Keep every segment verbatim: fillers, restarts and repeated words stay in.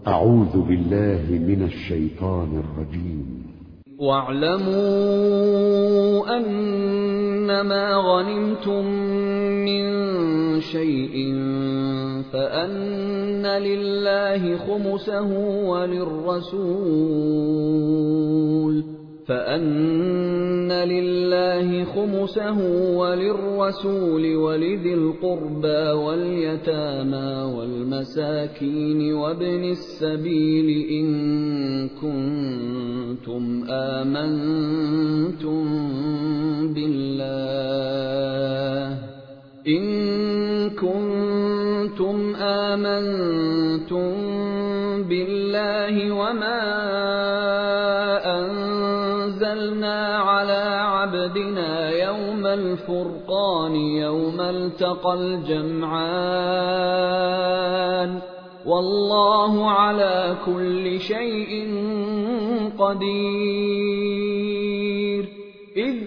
أعوذ بالله من الشيطان الرجيم. واعلموا أنما غنمتم من شيء فأن لله خمسه وللرسول فأن لله خمسه وللرسول ولذي القربى واليتامى والمساكين وابن السبيل إن كنتم آمنتم بالله إن كنتم آمنتم بالله وما أنزلنا على عبدنا يوم الفرقان يوم التقى الجمعان والله على كل شيء قدير. إذ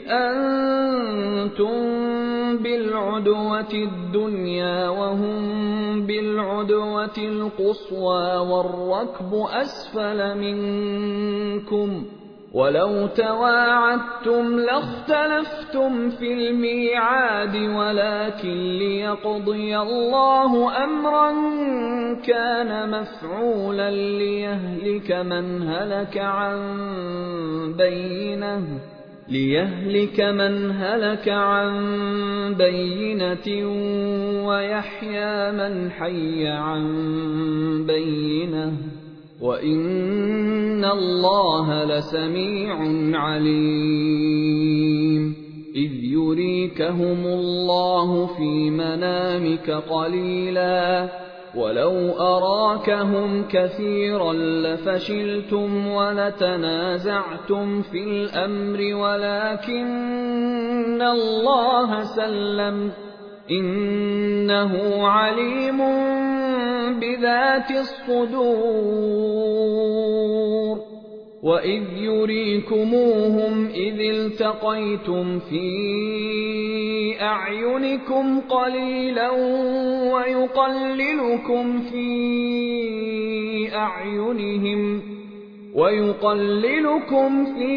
أنتم بالعدوة الدنيا وهم بالعدوة القصوى والركب أسفل منكم ولو تواعدتم لاختلفتم في الميعاد ولكن ليقضي الله أمرا كان مفعولا ليهلك من هلك عن بينه ليهلك من هلك عن بينة ويحيى من حي عن بينة وإن الله لسميع عليم. إذ يريكهم الله في منامك قليلا ولو أراكهم كثيرا لفشلتم ولتنازعتم في الأمر ولكن الله سلم إنه عليم بذات الصدور. وإذ يريكموهم إذ التقيتم في أعينكم قليلا ويقللكم في أعينهم ويقللكم في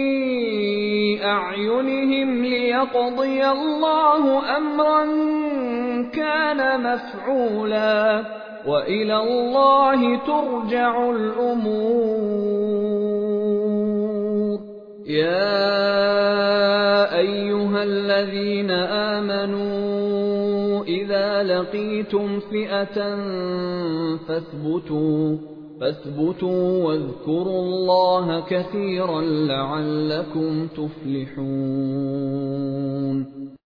أعينهم ليقضي الله أمرا كان مفعولا وإلى الله ترجع الأمور. يا أيها الذين آمنوا إذا لقيتم فئة فاثبتوا فاثبتوا واذكروا الله كثيرا لعلكم تفلحون.